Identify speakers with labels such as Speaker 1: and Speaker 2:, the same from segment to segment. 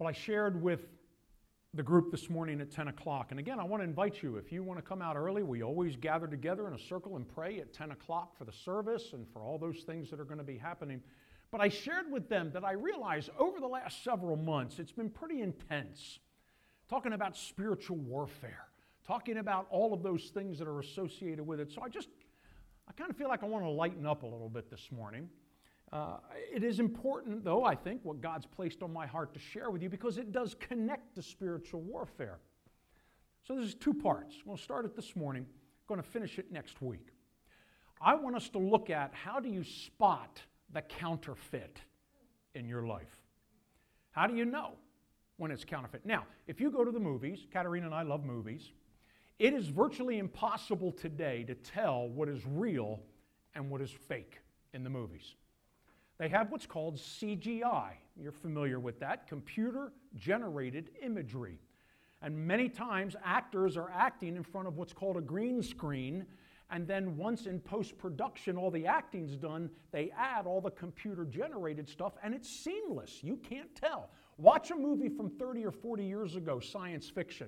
Speaker 1: Well, I shared with the group this morning at 10 o'clock. And again, I want to invite you, if you want to come out early, we always gather together in a circle and pray at 10 o'clock for the service and for all those things that are going to be happening. But I shared with them that I realized over the last several months, it's been pretty intense. Talking about spiritual warfare, talking about all of those things that are associated with it. So I kind of feel like I want to lighten up a little bit this morning. It is important, though, I think, what God's placed on my heart to share with you because it does connect to spiritual warfare. So there's two parts. We'll start it this morning. I'm going to finish it next week. I want us to look at how do you spot the counterfeit in your life? How do you know when it's counterfeit? Now, if you go to the movies, Katerina and I love movies, it is virtually impossible today to tell what is real and what is fake in the movies. They have what's called CGI. You're familiar with that, computer-generated imagery. And many times actors are acting in front of what's called a green screen, and then once in post-production all the acting's done, they add all the computer-generated stuff, and it's seamless. You can't tell. Watch a movie from 30 or 40 years ago, science fiction.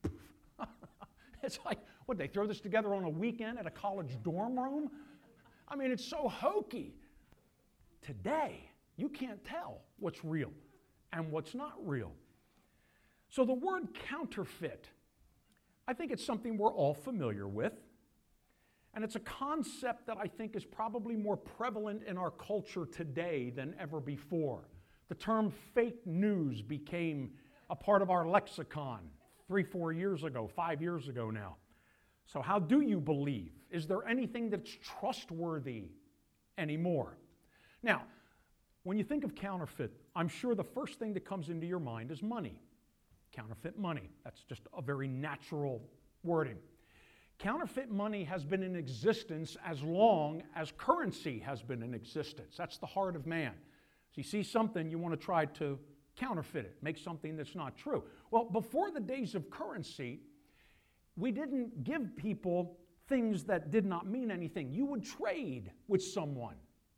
Speaker 1: It's like, what, they throw this together on a weekend at a college dorm room? I mean, it's so hokey. Today, you can't tell what's real and what's not real. So the word counterfeit, I think it's something we're all familiar with. And it's a concept that I think is probably more prevalent in our culture today than ever before. The term fake news became a part of our lexicon 3-4 years ago, 5 years ago now. So how do you believe? Is there anything that's trustworthy anymore? Now, when you think of counterfeit, I'm sure the first thing that comes into your mind is money. Counterfeit money. That's just a very natural wording. Counterfeit money has been in existence as long as currency has been in existence. That's the heart of man. So you see something, you want to try to counterfeit it, make something that's not true. Well, before the days of currency, we didn't give people things that did not mean anything. You would trade with someone.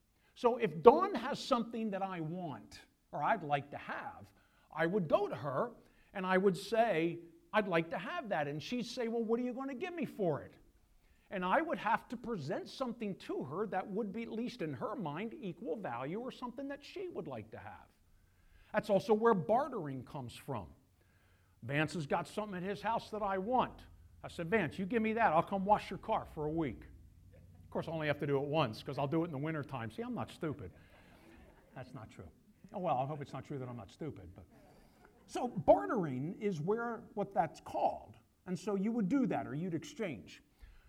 Speaker 1: So if Dawn has something that I want or I'd like to have, I would go to her and I would say, I'd like to have that. And she'd say, well, what are you going to give me for it? And I would have to present something to her that would be, at least in her mind, equal value or something that she would like to have. That's also where bartering comes from. Vance has got something at his house that I want. I said, Vance, you give me that. I'll come wash your car for a week. Of course, I only have to do it once because I'll do it in the wintertime. See, I'm not stupid. That's not true. Oh, well, I hope it's not true that I'm not stupid. But so bartering is what that's called. And so you would do that or you'd exchange.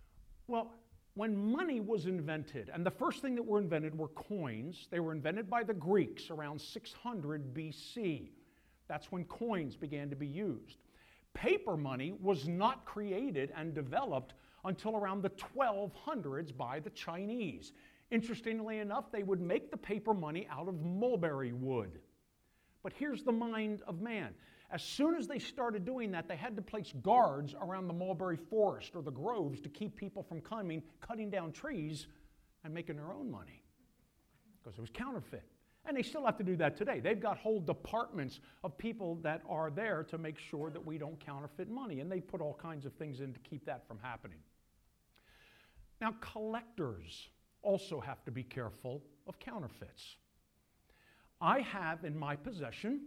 Speaker 1: Well, when money was invented, and the first thing that were invented were coins. They were invented by the Greeks around 600 BC. That's when coins began to be used. Paper money was not created and developed until around the 1200s by the Chinese. Interestingly enough, they would make the paper money out of mulberry wood. But here's the mind of man. As soon as they started doing that, they had to place guards around the mulberry forest or the groves to keep people from cutting down trees and making their own money because it was counterfeit. And they still have to do that today. They've got whole departments of people that are there to make sure that we don't counterfeit money, and they put all kinds of things in to keep that from happening. Now, collectors also have to be careful of counterfeits. I have in my possession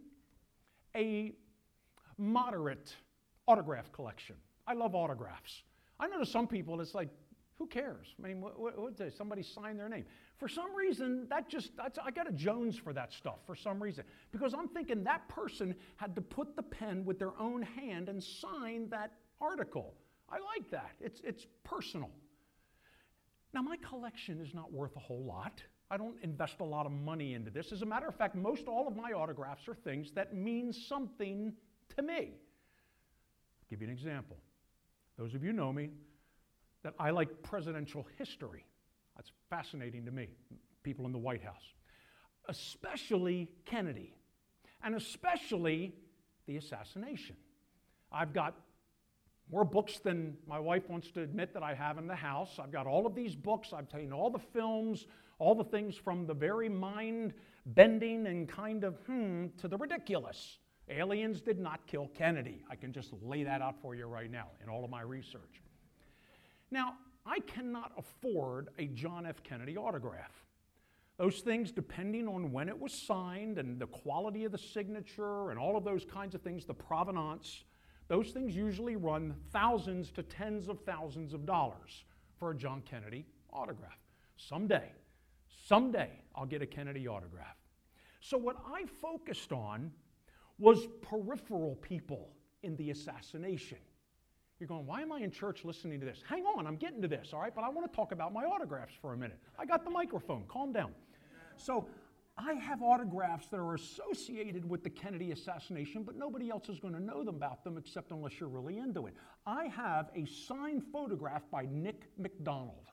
Speaker 1: a moderate autograph collection. I love autographs. I know to some people it's like, who cares? I mean, what somebody sign their name. For some reason, I got a Jones for that stuff for some reason. Because I'm thinking that person had to put the pen with their own hand and sign that article. I like that. It's personal. Now, my collection is not worth a whole lot. I don't invest a lot of money into this. As a matter of fact, most all of my autographs are things that mean something to me. I'll give you an example. Those of you know me, that I like presidential history. That's fascinating to me, people in the White House. Especially Kennedy, and especially the assassination. I've got more books than my wife wants to admit that I have in the house. I've got all of these books. I've taken all the films, all the things from the very mind-bending and kind of to the ridiculous. Aliens did not kill Kennedy. I can just lay that out for you right now in all of my research. Now, I cannot afford a John F. Kennedy autograph. Those things, depending on when it was signed and the quality of the signature and all of those kinds of things, the provenance, those things usually run thousands to tens of thousands of dollars for a John Kennedy autograph. Someday I'll get a Kennedy autograph. So what I focused on was peripheral people in the assassination. You're going, why am I in church listening to this? Hang on, I'm getting to this, all right? But I want to talk about my autographs for a minute. I got the microphone, calm down. So I have autographs that are associated with the Kennedy assassination, but nobody else is going to know about them except unless you're really into it. I have a signed photograph by Nick McDonald.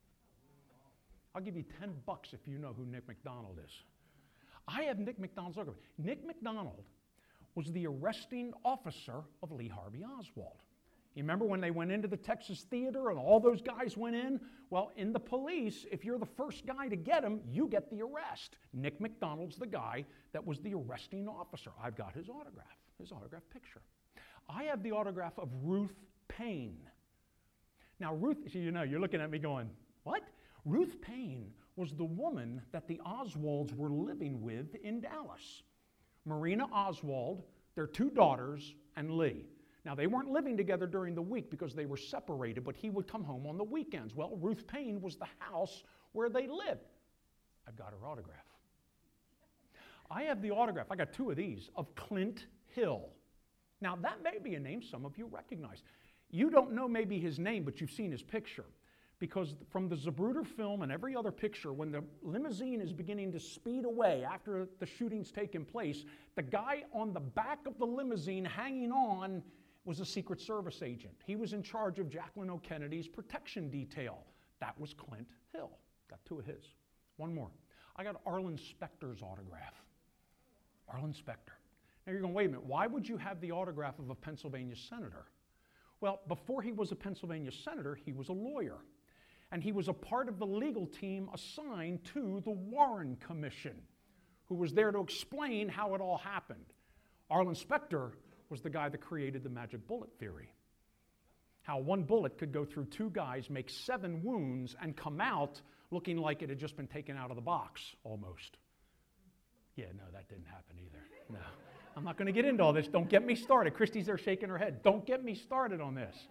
Speaker 1: I'll give you $10 if you know who Nick McDonald is. I have Nick McDonald's autograph. Nick McDonald was the arresting officer of Lee Harvey Oswald. You remember when they went into the Texas Theater and all those guys went in? Well, in the police, if you're the first guy to get him, you get the arrest. Nick McDonald's the guy that was the arresting officer. I've got his autograph picture. I have the autograph of Ruth Paine. Now, Ruth, you're looking at me going, what? Ruth Paine was the woman that the Oswalds were living with in Dallas. Marina Oswald, their two daughters, and Lee. Now, they weren't living together during the week because they were separated, but he would come home on the weekends. Well, Ruth Paine was the house where they lived. I've got her autograph. I have the autograph, I got two of these, of Clint Hill. Now, that may be a name some of you recognize. You don't know maybe his name, but you've seen his picture. Because from the Zapruder film and every other picture, when the limousine is beginning to speed away after the shooting's taken place, the guy on the back of the limousine hanging on was a Secret Service agent. He was in charge of Jacqueline O. Kennedy's protection detail. That was Clint Hill. Got two of his. One more. I got Arlen Specter's autograph. Arlen Specter. Now you're going, wait a minute, why would you have the autograph of a Pennsylvania senator? Well, before he was a Pennsylvania senator, he was a lawyer. And he was a part of the legal team assigned to the Warren Commission, who was there to explain how it all happened. Arlen Specter was the guy that created the magic bullet theory. How one bullet could go through two guys, make 7 wounds, and come out looking like it had just been taken out of the box, almost. Yeah, no, that didn't happen either. No. I'm not going to get into all this. Don't get me started. Christy's there shaking her head. Don't get me started on this.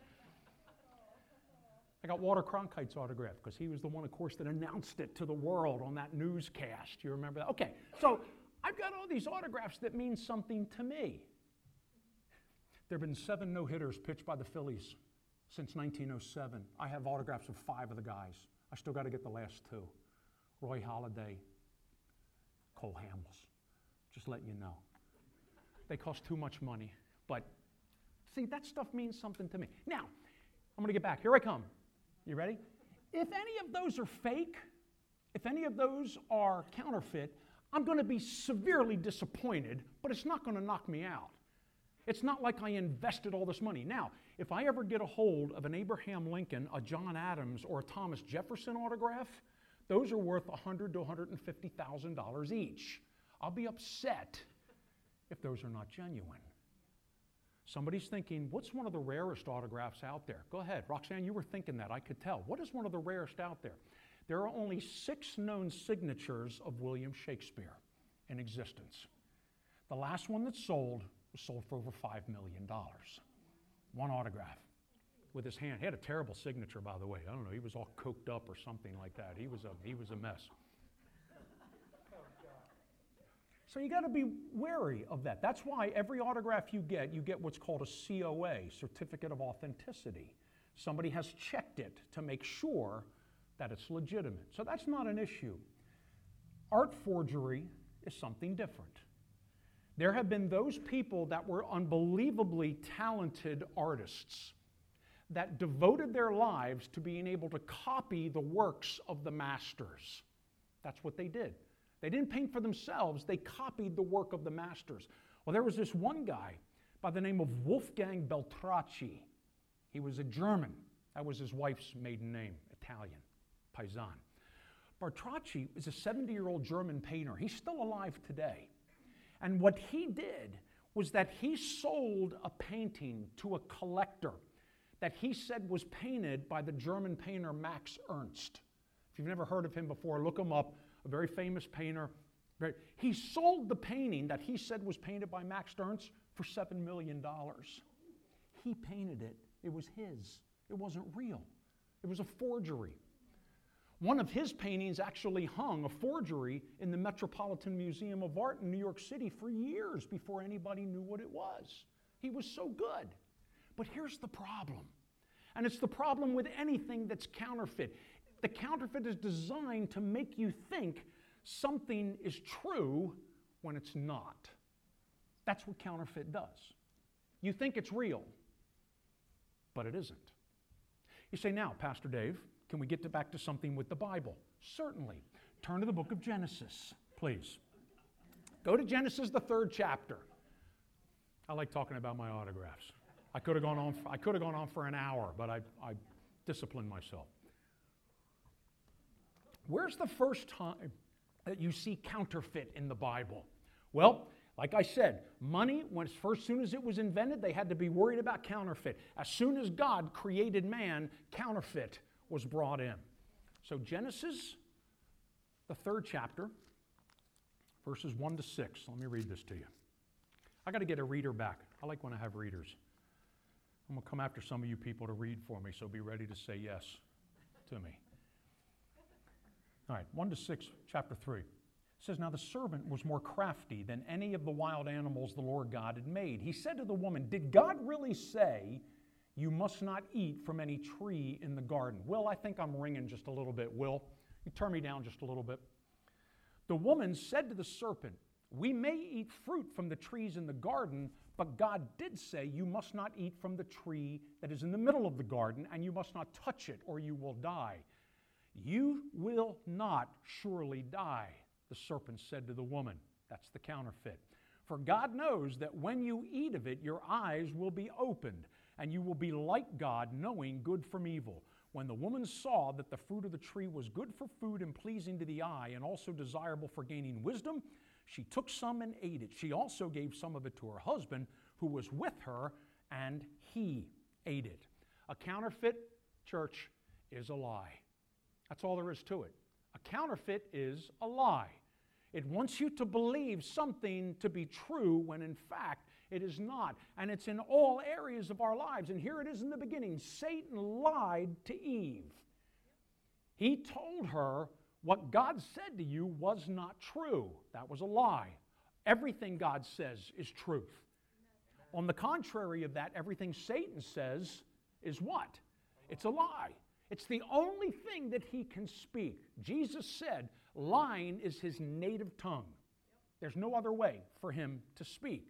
Speaker 1: I got Walter Cronkite's autograph because he was the one, of course, that announced it to the world on that newscast. You remember that? Okay, so I've got all these autographs that mean something to me. There have been 7 no-hitters pitched by the Phillies since 1907. I have autographs of 5 of the guys. I still got to get the last 2. Roy Halladay, Cole Hamels. Just letting you know. They cost too much money. But see, that stuff means something to me. Now, I'm going to get back. Here I come. You ready? If any of those are fake, if any of those are counterfeit, I'm going to be severely disappointed, but it's not going to knock me out. It's not like I invested all this money. Now, if I ever get a hold of an Abraham Lincoln, a John Adams, or a Thomas Jefferson autograph, those are worth $100,000 to $150,000 each. I'll be upset if those are not genuine. Somebody's thinking, what's one of the rarest autographs out there? Go ahead. Roxanne, you were thinking that. I could tell. What is one of the rarest out there? There are only 6 known signatures of William Shakespeare in existence. The last one that sold was sold for over $5 million. One autograph with his hand. He had a terrible signature, by the way. I don't know. He was all coked up or something like that. He was a mess. So you got to be wary of that. That's why every autograph you get what's called a COA, Certificate of Authenticity. Somebody has checked it to make sure that it's legitimate. So that's not an issue. Art forgery is something different. There have been those people that were unbelievably talented artists that devoted their lives to being able to copy the works of the masters. That's what they did. They didn't paint for themselves, they copied the work of the masters. Well, there was this one guy by the name of Wolfgang Beltracchi. He was a German. That was his wife's maiden name, Italian, Paisan. Beltracchi is a 70-year-old German painter. He's still alive today. And what he did was that he sold a painting to a collector that he said was painted by the German painter Max Ernst. If you've never heard of him before, look him up, a very famous painter. He sold the painting that he said was painted by Max Ernst for $7 million. He painted it. It was his. It wasn't real. It was a forgery. One of his paintings actually hung, a forgery, in the Metropolitan Museum of Art in New York City for years before anybody knew what it was. He was so good. But here's the problem. And it's the problem with anything that's counterfeit. The counterfeit is designed to make you think something is true when it's not. That's what counterfeit does. You think it's real, but it isn't. You say, now, Pastor Dave, can we get back to something with the Bible? Certainly. Turn to the book of Genesis, please. Go to Genesis, the 3rd chapter. I like talking about my autographs. I could have gone on for an hour, but I disciplined myself. Where's the first time that you see counterfeit in the Bible? Well, like I said, money, as soon as it was invented, they had to be worried about counterfeit. As soon as God created man, counterfeit was brought in. So Genesis, the 3rd chapter, verses 1 to 6. Let me read this to you. I got to get a reader back. I like when I have readers. I'm going to come after some of you people to read for me, so be ready to say yes to me. All right, 1 to 6, chapter 3. It says, now the serpent was more crafty than any of the wild animals the Lord God had made. He said to the woman, did God really say you must not eat from any tree in the garden? Will, I think I'm ringing just a little bit. Will, you turn me down just a little bit. The woman said to the serpent, we may eat fruit from the trees in the garden, but God did say you must not eat from the tree that is in the middle of the garden, and you must not touch it or you will die. You will not surely die, the serpent said to the woman. That's the counterfeit. For God knows that when you eat of it, your eyes will be opened, and you will be like God, knowing good from evil. When the woman saw that the fruit of the tree was good for food and pleasing to the eye, and also desirable for gaining wisdom, she took some and ate it. She also gave some of it to her husband, who was with her, and he ate it. A counterfeit, church, is a lie. That's all there is to it. A counterfeit is a lie. It wants you to believe something to be true when in fact it is not. And it's in all areas of our lives. And here it is in the beginning. Satan lied to Eve. He told her what God said to you was not true. That was a lie. Everything God says is truth. On the contrary of that, everything Satan says is what? It's a lie. It's the only thing that he can speak. Jesus said lying is his native tongue. There's no other way for him to speak.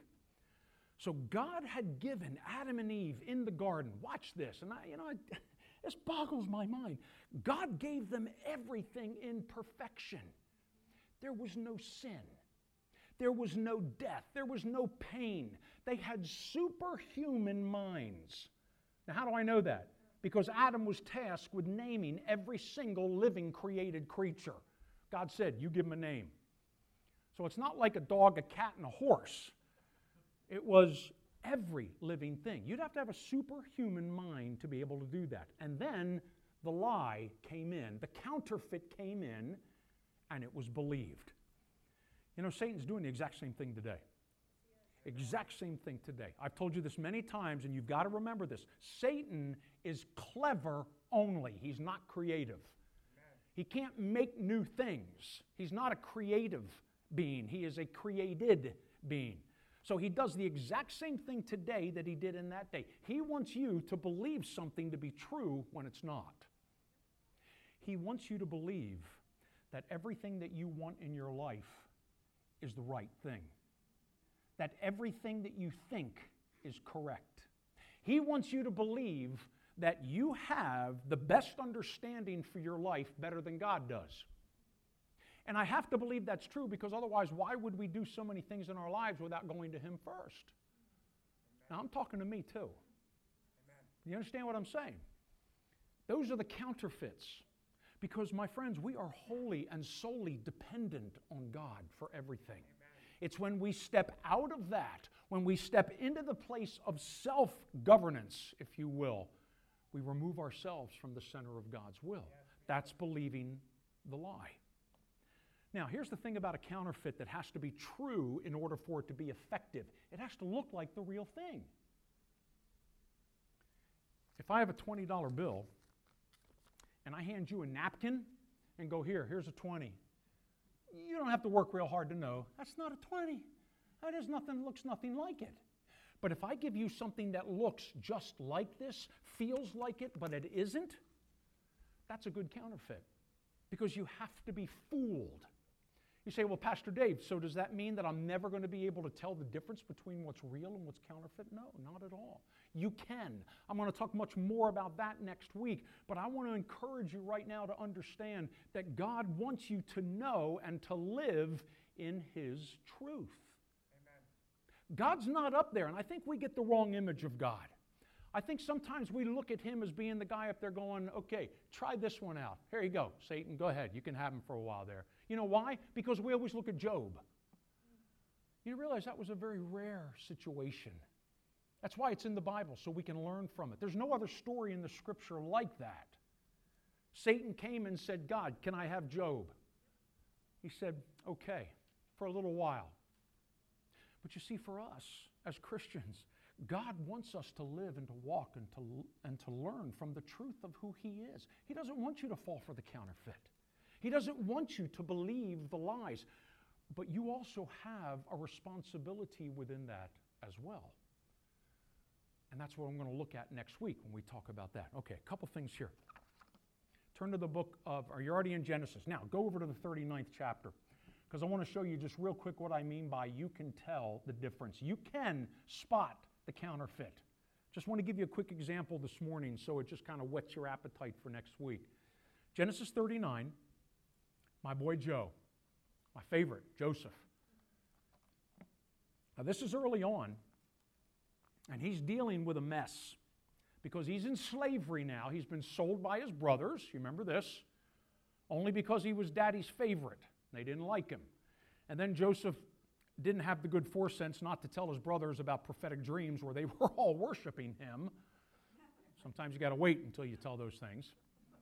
Speaker 1: So God had given Adam and Eve in the garden, watch this, and this boggles my mind. God gave them everything in perfection. There was no sin. There was no death. There was no pain. They had superhuman minds. Now, how do I know that? Because Adam was tasked with naming every single living created creature. God said, you give them a name. So it's not like a dog, a cat, and a horse. It was every living thing. You'd have to have a superhuman mind to be able to do that. And then the lie came in, the counterfeit came in, and it was believed. You know, Satan's doing the exact same thing today. Exact same thing today. I've told you this many times, and you've got to remember this. Satan is clever only. He's not creative. He can't make new things. He's not a creative being. He is a created being. So he does the exact same thing today that he did in that day. He wants you to believe something to be true when it's not. He wants you to believe that everything that you want in your life is the right thing. That everything that you think is correct. He wants you to believe that you have the best understanding for your life better than God does. And I have to believe that's true, because otherwise, why would we do so many things in our lives without going to Him first? Now, I'm talking to me too. Amen. You understand what I'm saying? Those are the counterfeits. Because, my friends, we are wholly and solely dependent on God for everything. Amen. It's when we step out of that, when we step into the place of self-governance, if you will, we remove ourselves from the center of God's will. That's believing the lie. Now, here's the thing about a counterfeit that has to be true in order for it to be effective. It has to look like the real thing. If I have a $20 bill and I hand you a napkin and go, here's a 20, you don't have to work real hard to know that's not a 20. That is nothing, looks nothing like it. But if I give you something that looks just like this, feels like it, but it isn't, that's a good counterfeit, because you have to be fooled. You say, well, Pastor Dave, so does that mean that I'm never going to be able to tell the difference between what's real and what's counterfeit? No, not at all. You can. I'm going to talk much more about that next week, but I want to encourage you right now to understand that God wants you to know and to live in His truth. Amen. God's not up there, and I think we get the wrong image of God. I think sometimes we look at Him as being the guy up there going, okay, try this one out. Here you go, Satan, go ahead. You can have him for a while there. You know why? Because we always look at Job. You realize that was a very rare situation. That's why it's in the Bible, so we can learn from it. There's no other story in the Scripture like that. Satan came and said, God, can I have Job? He said, okay, for a little while. But you see, for us as Christians, God wants us to live and to walk and to learn from the truth of who He is. He doesn't want you to fall for the counterfeit. He doesn't want you to believe the lies. But you also have a responsibility within that as well. And that's what I'm going to look at next week when we talk about that. Okay, a couple things here. Turn to the book of, you're already in Genesis. Now, go over to the 39th chapter, because I want to show you just real quick what I mean by you can tell the difference. You can spot the counterfeit. Just want to give you a quick example this morning so it just kind of whets your appetite for next week. Genesis 39, my boy Joe, my favorite, Joseph. Now this is early on, and he's dealing with a mess because he's in slavery now. He's been sold by his brothers, you remember this, only because he was daddy's favorite. They didn't like him. And then Joseph didn't have the good foresense not to tell his brothers about prophetic dreams where they were all worshiping him. Sometimes you got to wait until you tell those things.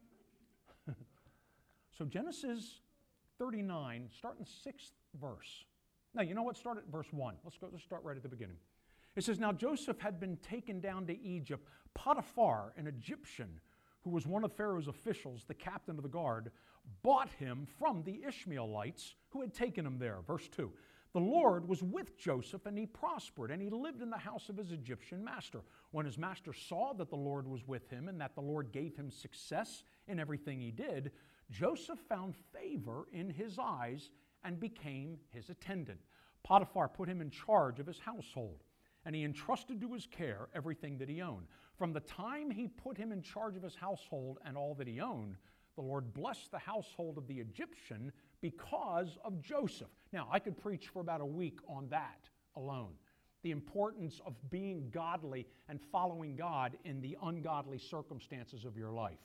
Speaker 1: So Genesis 39, start in the 6th verse. Now, you know what? Start at verse 1. Let's start right at the beginning. It says, now Joseph had been taken down to Egypt. Potiphar, an Egyptian, who was one of Pharaoh's officials, the captain of the guard, bought him from the Ishmaelites who had taken him there. Verse 2. The Lord was with Joseph, and he prospered, and he lived in the house of his Egyptian master. When his master saw that the Lord was with him and that the Lord gave him success in everything he did, Joseph found favor in his eyes and became his attendant. Potiphar put him in charge of his household, and he entrusted to his care everything that he owned. From the time he put him in charge of his household and all that he owned, the Lord blessed the household of the Egyptian because of Joseph. Now, I could preach for about a week on that alone. The importance of being godly and following God in the ungodly circumstances of your life.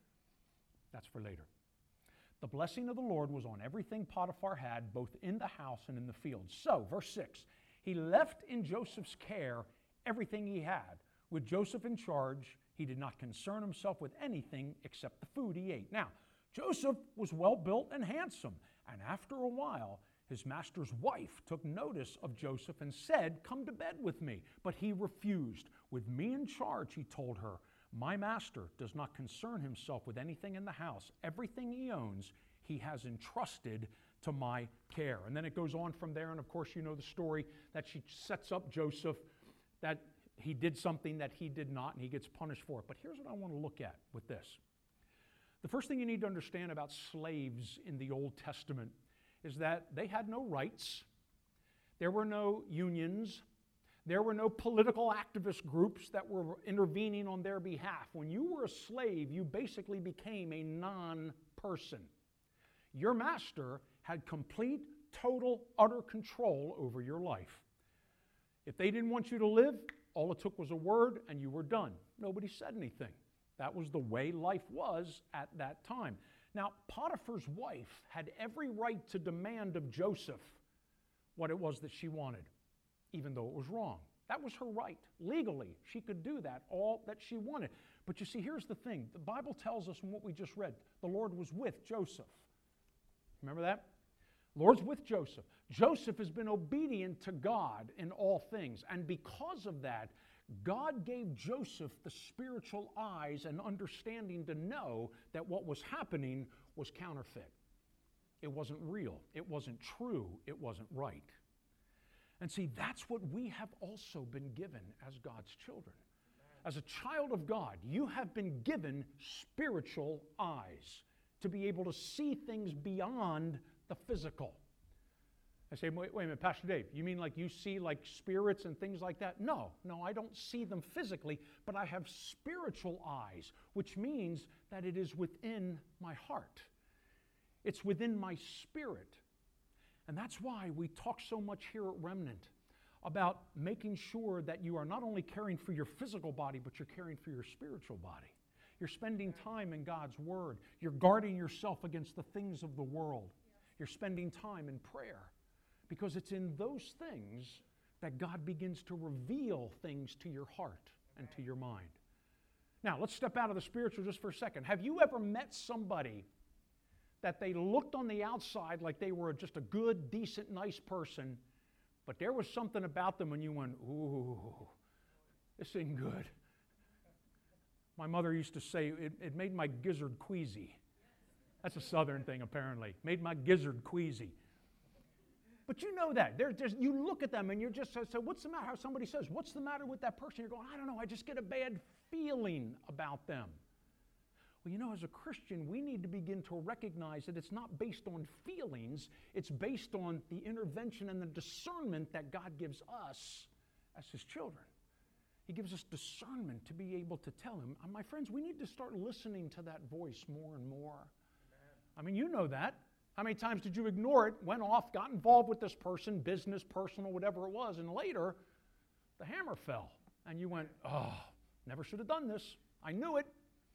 Speaker 1: That's for later. The blessing of the Lord was on everything Potiphar had, both in the house and in the field. So, verse 6, he left in Joseph's care everything he had. With Joseph in charge, he did not concern himself with anything except the food he ate. Now, Joseph was well built and handsome, and after a while, his master's wife took notice of Joseph and said, come to bed with me. But he refused. With me in charge, he told her, my master does not concern himself with anything in the house. Everything he owns, he has entrusted to my care. And then it goes on from there, and of course you know the story that she sets up Joseph, that he did something that he did not, and he gets punished for it. But here's what I want to look at with this. The first thing you need to understand about slaves in the Old Testament is that they had no rights. There were no unions. There were no political activist groups that were intervening on their behalf. When you were a slave, you basically became a non-person. Your master had complete, total, utter control over your life. If they didn't want you to live, all it took was a word and you were done. Nobody said anything. That was the way life was at that time. Now, Potiphar's wife had every right to demand of Joseph what it was that she wanted. even though it was wrong. That was her right. Legally, she could do that, all that she wanted. But you see, here's the thing. The Bible tells us in what we just read, the Lord was with Joseph. Remember that? The Lord's with Joseph. Joseph has been obedient to God in all things. And because of that, God gave Joseph the spiritual eyes and understanding to know that what was happening was counterfeit. It wasn't real. It wasn't true. It wasn't right. And see, that's what we have also been given as God's children. As a child of God, you have been given spiritual eyes to be able to see things beyond the physical. I say, wait a minute, Pastor Dave, you mean like you see like spirits and things like that? No, I don't see them physically, but I have spiritual eyes, which means that it is within my heart. It's within my spirit. And that's why we talk so much here at Remnant about making sure that you are not only caring for your physical body, but you're caring for your spiritual body. You're spending time in God's Word. You're guarding yourself against the things of the world. You're spending time in prayer. Because it's in those things that God begins to reveal things to your heart and to your mind. Now, let's step out of the spiritual just for a second. Have you ever met somebody that they looked on the outside like they were just a good, decent, nice person, but there was something about them and you went, ooh, this ain't good? My mother used to say, it made my gizzard queasy. That's a southern thing, apparently. Made my gizzard queasy. But you know that. You look at them and you're just, so what's the matter? How somebody says, what's the matter with that person? You're going, I don't know, I just get a bad feeling about them. Well, you know, as a Christian, we need to begin to recognize that it's not based on feelings, it's based on the intervention and the discernment that God gives us as His children. He gives us discernment to be able to tell Him. My friends, we need to start listening to that voice more and more. I mean, you know that. How many times did you ignore it, went off, got involved with this person, business, personal, whatever it was, and later the hammer fell. And you went, oh, never should have done this. I knew it.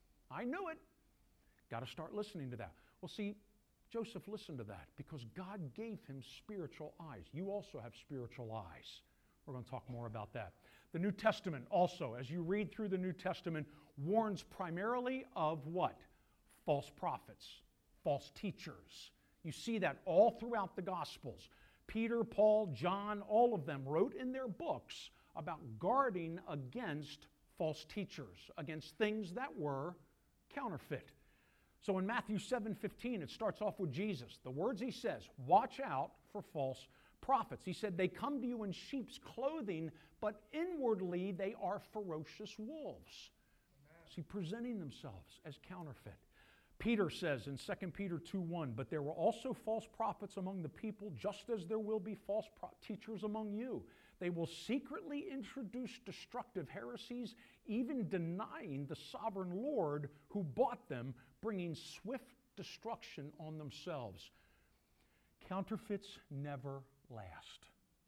Speaker 1: Got to start listening to that. Well, see, Joseph listened to that because God gave him spiritual eyes. You also have spiritual eyes. We're going to talk more about that. The New Testament also, as you read through the New Testament, warns primarily of what? False prophets, false teachers. You see that all throughout the Gospels. Peter, Paul, John, all of them wrote in their books about guarding against false teachers, against things that were counterfeit. So in Matthew 7:15, it starts off with Jesus. The words he says, watch out for false prophets. He said, they come to you in sheep's clothing, but inwardly they are ferocious wolves. See, presenting themselves as counterfeit. Peter says in 2 Peter 2:1, but there were also false prophets among the people, just as there will be false teachers among you. They will secretly introduce destructive heresies, even denying the sovereign Lord who bought them, bringing swift destruction on themselves. Counterfeits never last.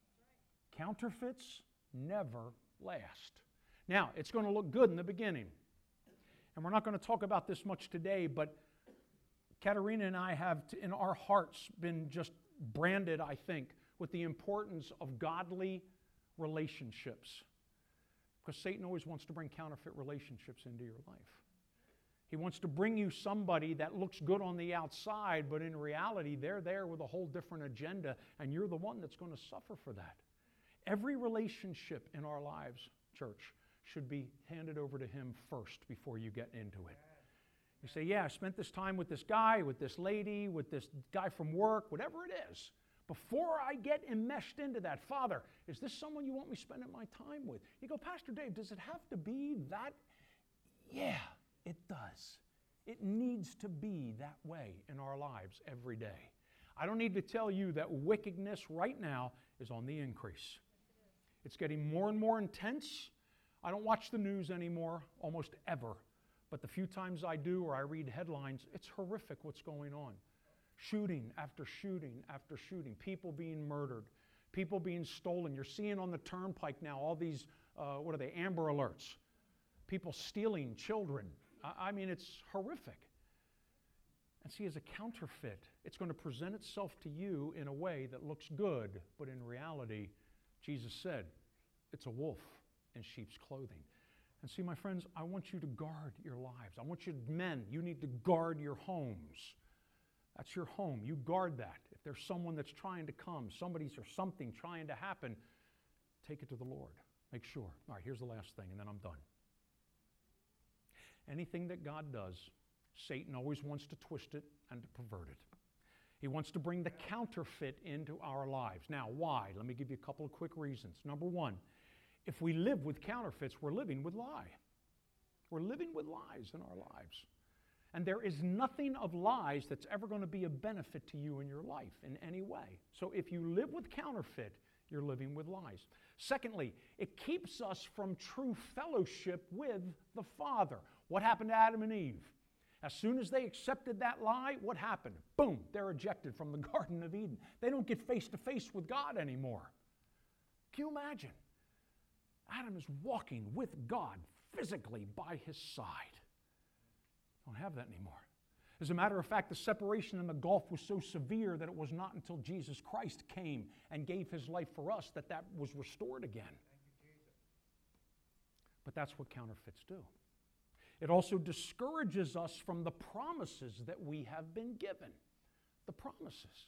Speaker 1: Counterfeits never last. Now, it's going to look good in the beginning. And we're not going to talk about this much today, but Katerina and I have, in our hearts, been just branded, I think, with the importance of godly relationships. Because Satan always wants to bring counterfeit relationships into your life. He wants to bring you somebody that looks good on the outside, but in reality, they're there with a whole different agenda, and you're the one that's going to suffer for that. Every relationship in our lives, church, should be handed over to Him first before you get into it. You say, yeah, I spent this time with this guy, with this lady, with this guy from work, whatever it is. Before I get enmeshed into that, Father, is this someone you want me spending my time with? You go, Pastor Dave, does it have to be that? Yeah, it does. It needs to be that way in our lives every day. I don't need to tell you that wickedness right now is on the increase. It's getting more and more intense. I don't watch the news anymore, almost ever. But the few times I do or I read headlines, it's horrific what's going on. Shooting after shooting after shooting. People being murdered. People being stolen. You're seeing on the turnpike now all these, Amber Alerts. People stealing children. I mean, it's horrific. And see, as a counterfeit, it's going to present itself to you in a way that looks good, but in reality, Jesus said, it's a wolf in sheep's clothing. And see, my friends, I want you to guard your lives. I want you, men, you need to guard your homes. That's your home. You guard that. If there's someone that's trying to come, somebody's or something trying to happen, take it to the Lord. Make sure. All right, here's the last thing, and then I'm done. Anything that God does, Satan always wants to twist it and to pervert it. He wants to bring the counterfeit into our lives. Now, why? Let me give you a couple of quick reasons. Number one, if we live with counterfeits, we're living with lie. We're living with lies in our lives. And there is nothing of lies that's ever going to be a benefit to you in your life in any way. So if you live with counterfeit, you're living with lies. Secondly, it keeps us from true fellowship with the Father. What happened to Adam and Eve? As soon as they accepted that lie, what happened? Boom, they're ejected from the Garden of Eden. They don't get face to face with God anymore. Can you imagine? Adam is walking with God physically by his side. Don't have that anymore. As a matter of fact, the separation in the gulf was so severe that it was not until Jesus Christ came and gave his life for us that that was restored again. But that's what counterfeits do. It also discourages us from the promises that we have been given. The promises.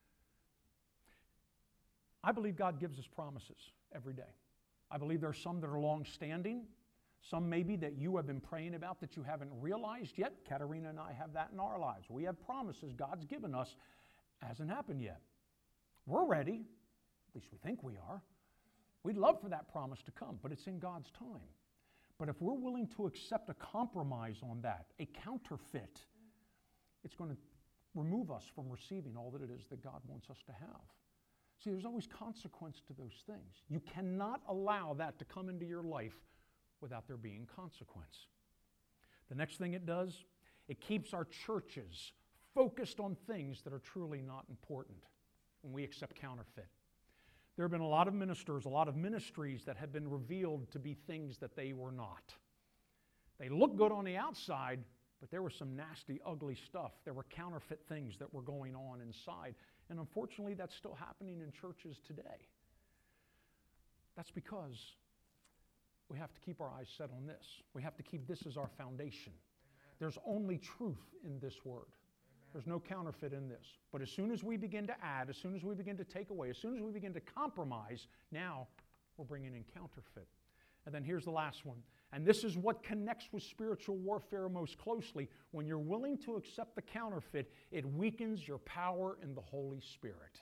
Speaker 1: I believe God gives us promises every day. I believe there are some that are long-standing, some maybe that you have been praying about that you haven't realized yet. Katerina and I have that in our lives. We have promises God's given us. Hasn't happened yet. We're ready. At least we think we are. We'd love for that promise to come, but it's in God's time. But if we're willing to accept a compromise on that, a counterfeit, it's going to remove us from receiving all that it is that God wants us to have. See, there's always consequence to those things. You cannot allow that to come into your life without there being consequence. The next thing it does, it keeps our churches focused on things that are truly not important when we accept counterfeit. There have been a lot of ministers, a lot of ministries that have been revealed to be things that they were not. They look good on the outside, but there was some nasty, ugly stuff. There were counterfeit things that were going on inside. And unfortunately, that's still happening in churches today. That's because we have to keep our eyes set on this. We have to keep this as our foundation. Amen. There's only truth in this word. Amen. There's no counterfeit in this. But as soon as we begin to add, as soon as we begin to take away, as soon as we begin to compromise, now we're bringing in counterfeit. And then here's the last one. And this is what connects with spiritual warfare most closely. When you're willing to accept the counterfeit, it weakens your power in the Holy Spirit.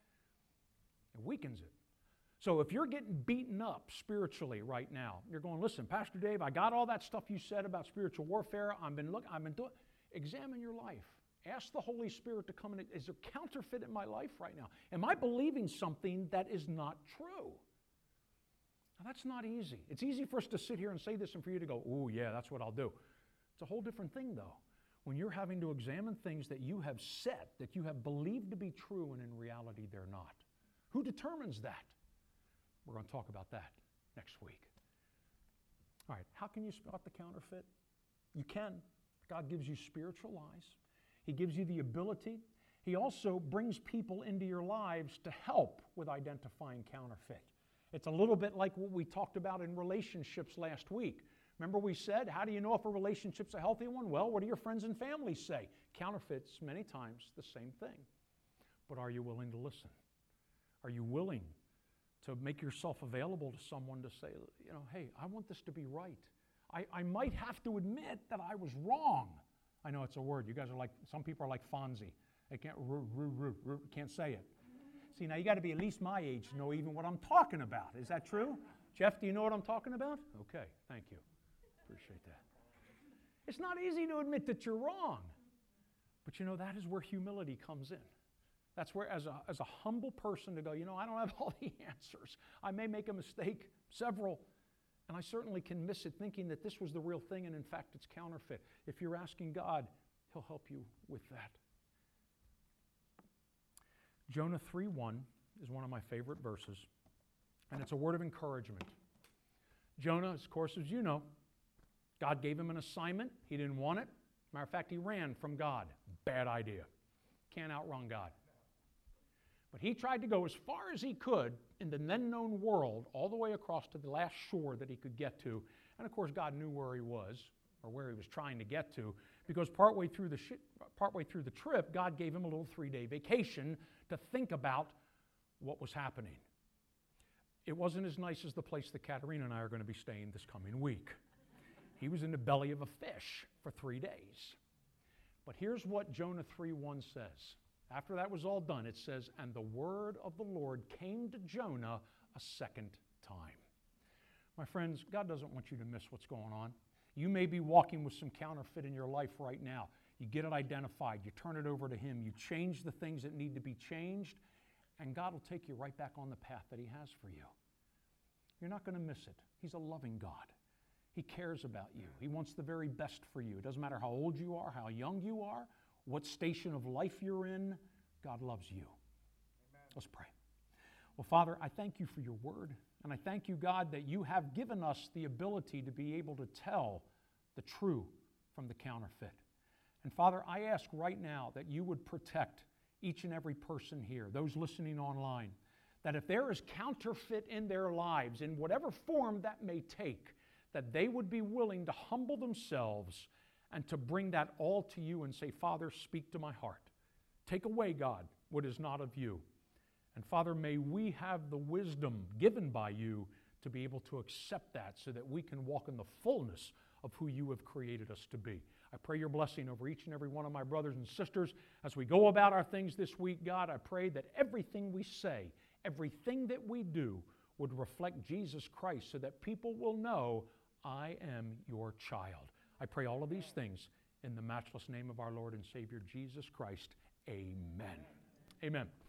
Speaker 1: It weakens it. So if you're getting beaten up spiritually right now, you're going, listen, Pastor Dave, I got all that stuff you said about spiritual warfare. I've been doing. Examine your life. Ask the Holy Spirit to come in. Is there counterfeit in my life right now? Am I believing something that is not true? Now, that's not easy. It's easy for us to sit here and say this and for you to go, oh, yeah, that's what I'll do. It's a whole different thing, though, when you're having to examine things that you have said, that you have believed to be true, and in reality they're not. Who determines that? We're going to talk about that next week. All right, how can you spot the counterfeit? You can. God gives you spiritual eyes. He gives you the ability. He also brings people into your lives to help with identifying counterfeit. It's a little bit like what we talked about in relationships last week. Remember we said, how do you know if a relationship's a healthy one? Well, what do your friends and family say? Counterfeits, many times, the same thing. But are you willing to listen? Are you willing to make yourself available to someone to say, hey, I want this to be right. I might have to admit that I was wrong. I know it's a word. You guys are like, some people are like Fonzie. They can't say it. See, now you got to be at least my age to know even what I'm talking about. Is that true? Jeff, do you know what I'm talking about? Okay, thank you. Appreciate that. It's not easy to admit that you're wrong. But that is where humility comes in. That's where, as a humble person, to go, I don't have all the answers. I may make a mistake, several, and I certainly can miss it thinking that this was the real thing, and in fact, it's counterfeit. If you're asking God, He'll help you with that. Jonah 3:1 is one of my favorite verses, and it's a word of encouragement. Jonah, of course, as you know, God gave him an assignment. He didn't want it. Matter of fact, he ran from God. Bad idea. Can't outrun God. But he tried to go as far as he could in the then known world, all the way across to the last shore that he could get to. And of course, God knew where he was, or where he was trying to get to, because partway through the trip, God gave him a little 3-day vacation to think about what was happening. It wasn't as nice as the place that Katerina and I are going to be staying this coming week. He was in the belly of a fish for 3 days. But here's what Jonah 3:1 says. After that was all done, it says, "And the word of the Lord came to Jonah a second time." My friends, God doesn't want you to miss what's going on. You may be walking with some counterfeit in your life right now. You get it identified. You turn it over to Him. You change the things that need to be changed, and God will take you right back on the path that He has for you. You're not going to miss it. He's a loving God. He cares about you. He wants the very best for you. It doesn't matter how old you are, how young you are, what station of life you're in. God loves you. Amen. Let's pray. Well, Father, I thank you for your word, and I thank you, God, that you have given us the ability to be able to tell the true from the counterfeit. And Father, I ask right now that you would protect each and every person here, those listening online, that if there is counterfeit in their lives, in whatever form that may take, that they would be willing to humble themselves and to bring that all to you and say, Father, speak to my heart. Take away, God, what is not of you. And Father, may we have the wisdom given by you to be able to accept that so that we can walk in the fullness of who you have created us to be. I pray your blessing over each and every one of my brothers and sisters as we go about our things this week. God, I pray that everything we say, everything that we do would reflect Jesus Christ so that people will know I am your child. I pray all of these things in the matchless name of our Lord and Savior Jesus Christ. Amen. Amen.